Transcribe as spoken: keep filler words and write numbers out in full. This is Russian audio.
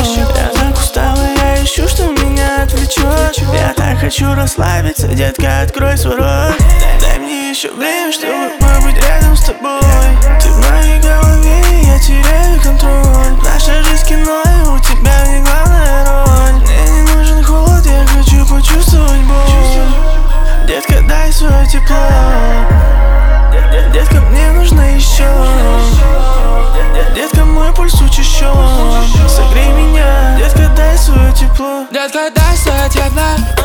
Я так устала, я ищу, что меня отвлечет. Я так хочу расслабиться, детка, открой свой рот. Дай мне еще время, чтобы побыть рядом с тобой. Ты в моей голове, я теряю контроль. Наша жизнь кино, и у тебя в ней главная роль. Мне не нужен холод, я хочу почувствовать боль. Детка, дай свое тепло. Детка, мне нужно еще. Детка, мой пульс учащен. Согрей меня, детка, дай свое тепло. Детка, дай свое тепло.